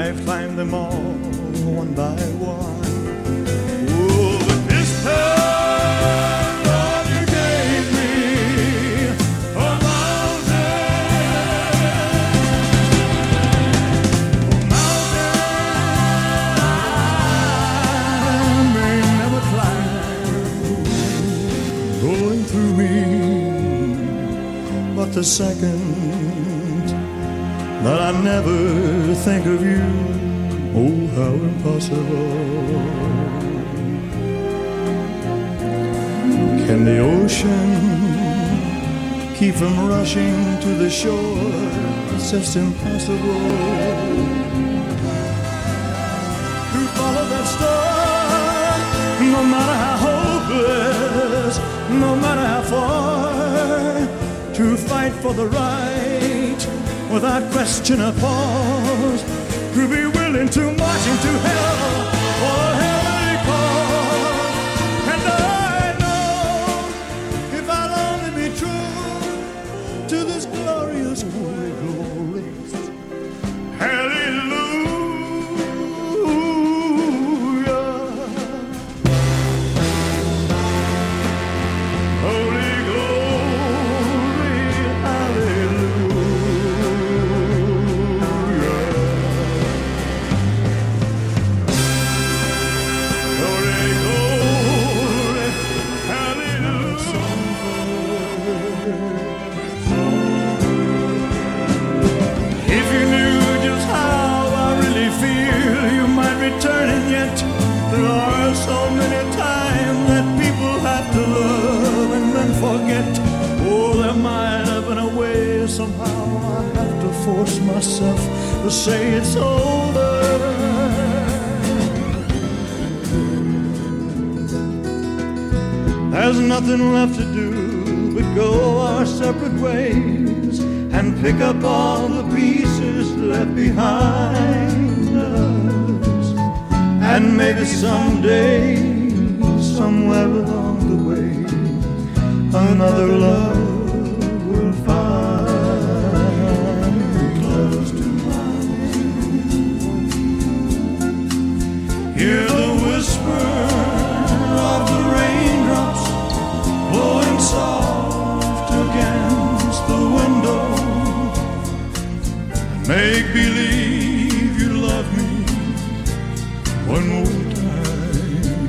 I've climbed them all one by one. Oh, but this time, Lord, you gave me a mountain. A mountain I may never climb, going through me. But the second that I never think of you, oh, how impossible. Can the ocean keep from rushing to the shore? It's just impossible to follow that star, no matter how hopeless, no matter how far, to fight for the right without question or pause, to be willing to march into hell for a heavenly cause. And I know if I'll only be true to this glorious holy glory, hallelujah. Holy glory, hallelujah. Holy glory, hallelujah. If you knew just how I really feel, you might return, and yet there are so many times that people have to love and then forget. Oh, there might have been a way, somehow I have to force myself to say it's over. There's nothing left to do but go our separate ways and pick up all the pieces left behind us. And maybe someday, somewhere along the way, another love will find close to mine. Hear the whisper of the raindrops blowing soft against the window. Make believe you love me one more time.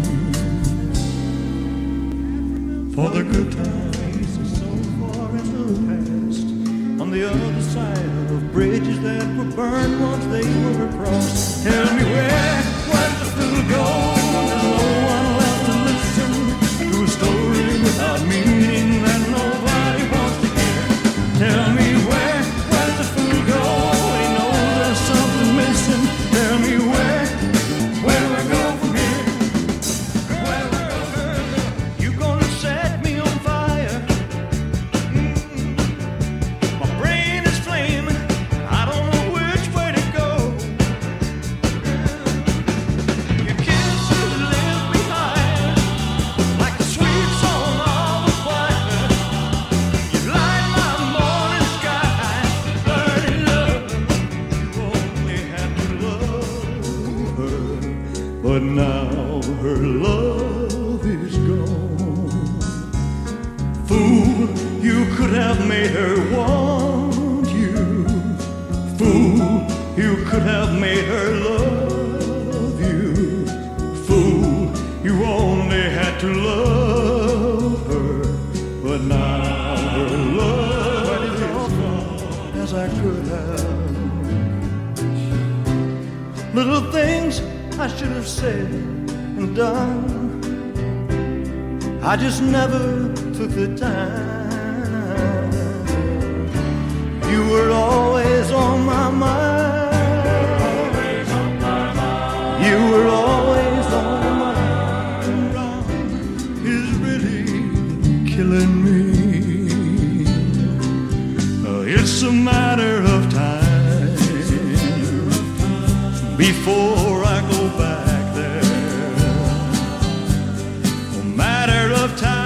For the good times are so far into the past, on the other side of bridges that were burned once they were crossed. Tell me where's the fool go? There's no one left to listen to a story without meaning that nobody wants to hear. Tell me where's the fool go? He knows there's something missing. Tell me where we go from here? Where we go? You gonna set me on fire? My brain is flaming. I don't know which way to go. Your kisses live behind like a sweet song of a choir. You light my morning sky, burning love. You only had to love her, but now her love is gone. Fool, you could have made her want you. Fool, you could have made her love you. Fool, you only had to love her, but now her love is gone. As I could have. Little things I should have said and done, I just never took the time. You were always on my mind. You were always on my mind. Wrong is really killing me. It's a matter of time before I go back there. A matter of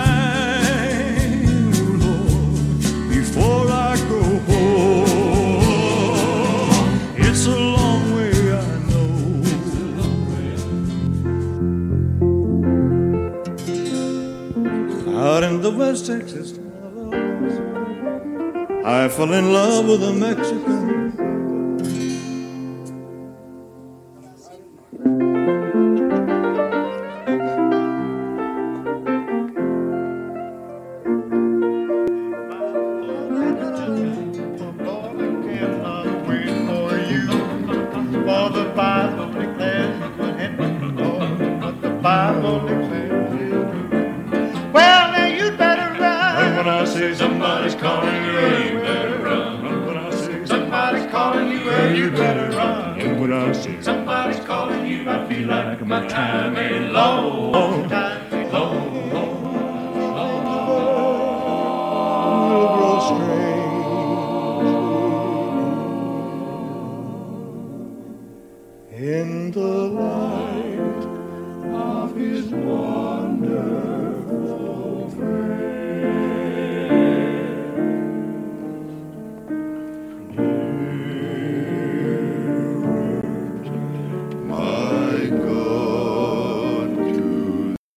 time, Lord, before I go home. It's a long way, I Dallas, Texas. I fell in love with a Mexican. Somebody's calling you, you better run. When I say somebody's calling you, you better run. And when I say somebody's calling you, I feel like my time ain't long.